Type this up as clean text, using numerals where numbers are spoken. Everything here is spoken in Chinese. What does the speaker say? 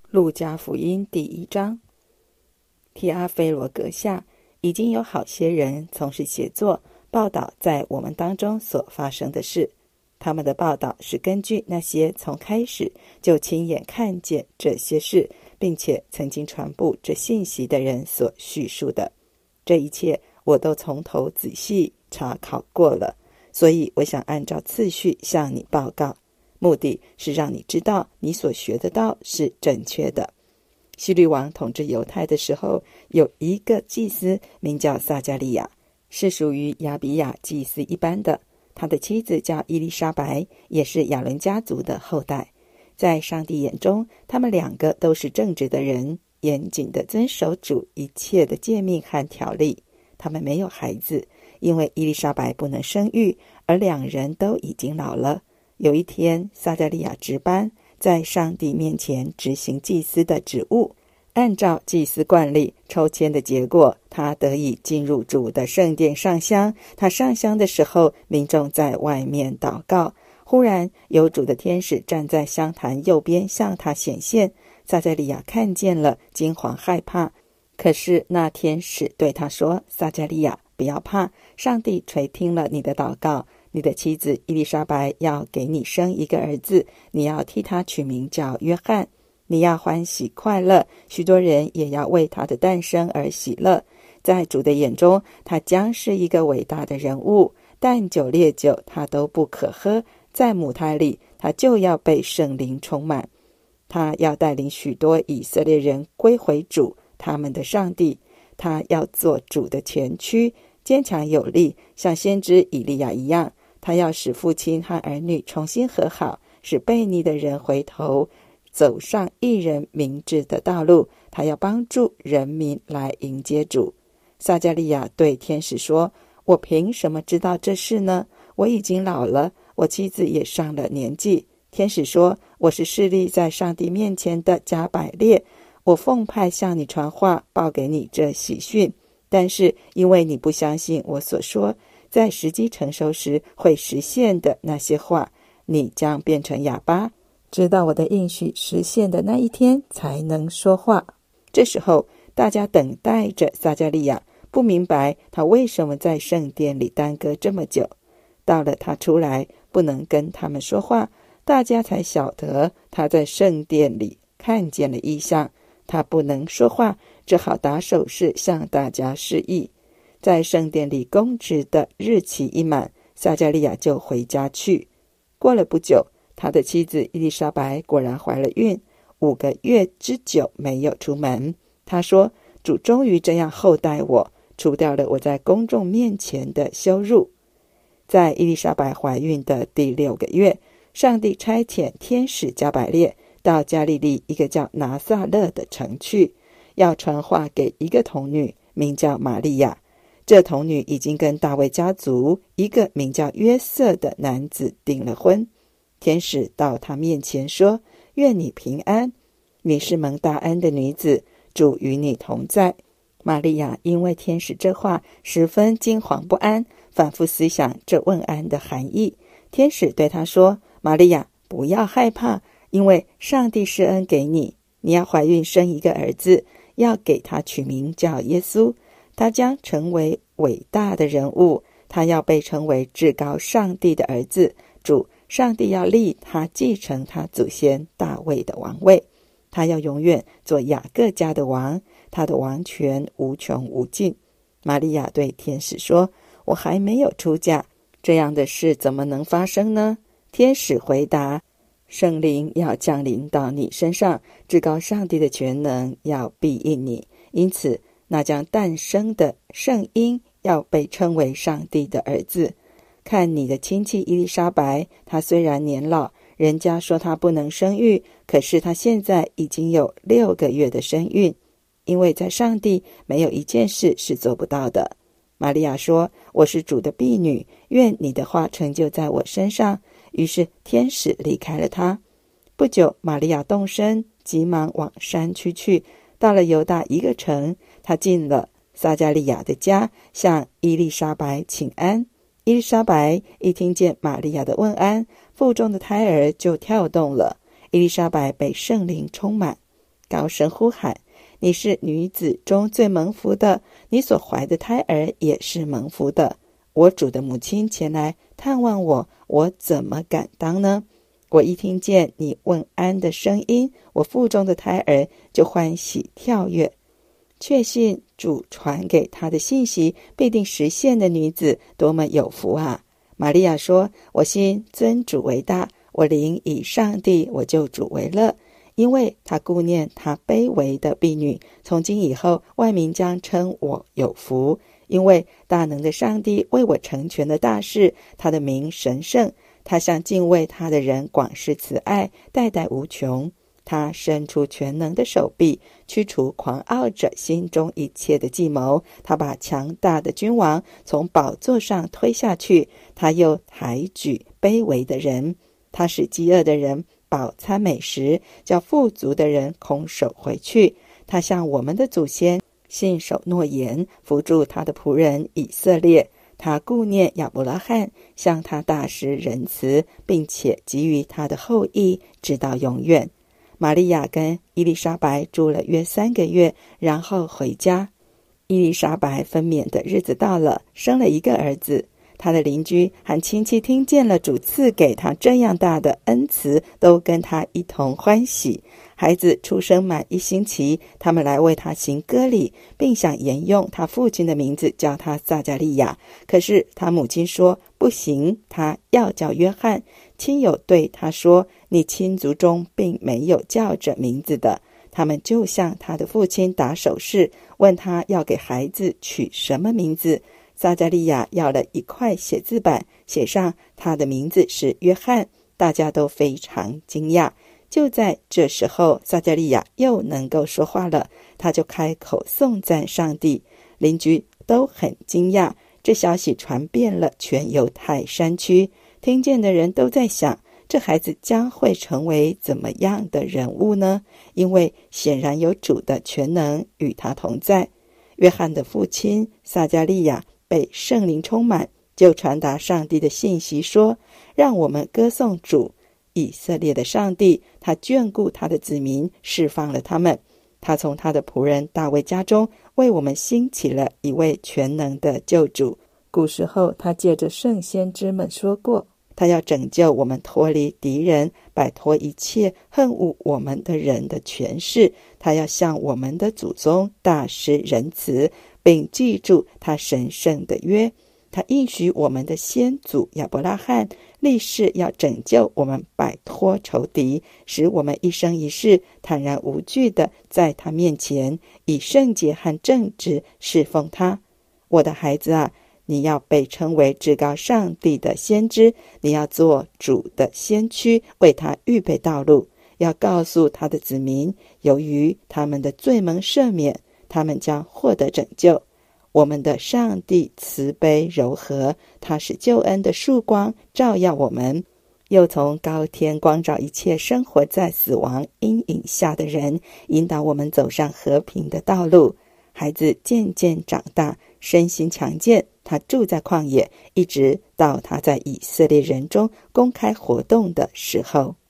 路加福音第1章。提阿非罗阁下，已经有好些人从事写作报道在我们当中所发生的事，他们的报道是根据那些从开始就亲眼看见这些事，并且曾经传布这信息的人所叙述的。这一切我都从头仔细查考过了，所以我想按照次序向你报告，目的是让你知道你所学的道是正确的。希律王统治犹太的时候，有一个祭司名叫撒迦利亚，是属于亚比亚祭司一般的。他的妻子叫伊丽莎白，也是亚伦家族的后代。在上帝眼中，他们两个都是正直的人，严谨地遵守主一切的诫命和条例。他们没有孩子，因为伊丽莎白不能生育，而两人都已经老了。有一天，撒迦利亚值班，在上帝面前执行祭司的职务。按照祭司惯例抽签的结果，他得以进入主的圣殿上香。他上香的时候，民众在外面祷告。忽然有主的天使站在香坛右边向他显现，撒迦利亚看见了，惊惶害怕。可是那天使对他说：撒迦利亚，不要怕，上帝垂听了你的祷告，你的妻子伊丽莎白要给你生一个儿子，你要替他取名叫约翰。你要欢喜快乐，许多人也要为他的诞生而喜乐。在主的眼中，他将是一个伟大的人物，淡酒烈酒他都不可喝，在母胎里他就要被圣灵充满。他要带领许多以色列人归回主，他们的上帝。他要做主的前驱，坚强有力，像先知以利亚一样。他要使父亲和儿女重新和好，使悖逆的人回头，走上义人明智的道路。他要帮助人民来迎接主。撒迦利亚对天使说：我凭什么知道这事呢？我已经老了，我妻子也上了年纪。天使说：我是侍立在上帝面前的加百列，我奉派向你传话，报给你这喜讯。但是因为你不相信我所说，在时机成熟时会实现的那些话，你将变成哑巴，直到我的应许实现的那一天才能说话。这时候大家等待着撒迦利亚，不明白他为什么在圣殿里耽搁这么久。到了他出来不能跟他们说话，大家才晓得他在圣殿里看见了异象。他不能说话，只好打手势向大家示意。在圣殿里供职的日期一满，撒迦利亚就回家去。过了不久，他的妻子伊丽莎白果然怀了孕，5个月之久没有出门。他说：主终于这样厚待我，除掉了我在公众面前的羞辱。在伊丽莎白怀孕的第6个月，上帝差遣天使加百列到加利利一个叫拿撒勒的城去，要传话给一个童女，名叫玛利亚。这童女已经跟大卫家族一个名叫约瑟的男子订了婚。天使到他面前说：愿你平安，你是蒙大恩的女子，主与你同在。玛利亚因为天使这话十分惊惶不安，反复思想这问安的含义。天使对她说：玛利亚，不要害怕，因为上帝施恩给你，你要怀孕生一个儿子，要给他取名叫耶稣。他将成为伟大的人物，他要被称为至高上帝的儿子。主上帝要立他继承他祖先大卫的王位，他要永远做雅各家的王，他的王权无穷无尽。玛利亚对天使说：我还没有出嫁，这样的事怎么能发生呢？天使回答：圣灵要降临到你身上，至高上帝的全能要庇应你，因此那将诞生的圣婴要被称为上帝的儿子。看你的亲戚伊丽莎白，她虽然年老，人家说她不能生育，可是她现在已经有6个月的身孕，因为在上帝没有一件事是做不到的。玛利亚说：我是主的婢女，愿你的话成就在我身上。于是天使离开了她。不久，玛利亚动身，急忙往山区去，到了犹大一个城，她进了撒迦利亚的家，向伊丽莎白请安。伊丽莎白一听见玛利亚的问安，腹中的胎儿就跳动了。伊丽莎白被圣灵充满， 高声呼喊：你是女子中最蒙福的，你所怀的胎儿也是蒙福的。我主的母亲前来探望我，我怎么敢当呢？我一听见你问安的声音，我腹中的胎儿就欢喜跳跃。确信主传给他的信息必定实现的女子，多么有福啊！玛利亚说：我心尊主为大，我灵以上帝我救主为乐，因为他顾念他卑微的婢女。从今以后，万民将称我有福，因为大能的上帝为我成全的大事，他的名神圣，他向敬畏他的人广施慈爱，代代无穷。他伸出全能的手臂，驱除狂傲者心中一切的计谋。他把强大的君王从宝座上推下去，他又抬举卑微的人。他使饥饿的人饱餐美食，叫富足的人空手回去。他向我们的祖先信守诺言，扶助他的仆人以色列。他顾念亚伯拉罕，向他大施仁慈，并且给予他的后裔直到永远。玛利亚跟伊丽莎白住了约3个月，然后回家。伊丽莎白分娩的日子到了，生了一个儿子。他的邻居和亲戚听见了主赐给他这样大的恩慈，都跟他一同欢喜。孩子出生满1星期，他们来为他行割礼，并想沿用他父亲的名字，叫他撒加利亚。可是他母亲说不行，他要叫约翰。亲友对他说：你亲族中并没有叫这名字的。他们就向他的父亲打手势，问他要给孩子取什么名字。撒加利亚要了一块写字板，写上他的名字是约翰。大家都非常惊讶。就在这时候，撒加利亚又能够说话了，他就开口颂赞上帝。邻居都很惊讶，这消息传遍了全犹太山区。听见的人都在想，这孩子将会成为怎么样的人物呢？因为显然有主的全能与他同在。约翰的父亲撒加利亚被圣灵充满，就传达上帝的信息说：让我们歌颂主，以色列的上帝，他眷顾他的子民，释放了他们。他从他的仆人大卫家中为我们兴起了一位全能的救主。古时候他借着圣先知们说过，他要拯救我们脱离敌人，摆脱一切恨恶我们的人的权势。他要向我们的祖宗大施仁慈，并记住他神圣的约。他应许我们的先祖亚伯拉罕立誓要拯救我们摆脱仇敌，使我们一生一世坦然无惧地在他面前以圣洁和正直侍奉他。我的孩子啊，你要被称为至高上帝的先知，你要做主的先驱，为他预备道路，要告诉他的子民，由于他们的罪蒙赦免，他们将获得拯救。我们的上帝慈悲柔和，他使救恩的曙光照耀我们，又从高天光照一切生活在死亡阴影下的人，引导我们走上和平的道路。孩子渐渐长大，身心强健，他住在旷野，一直到他在以色列人中公开活动的时候。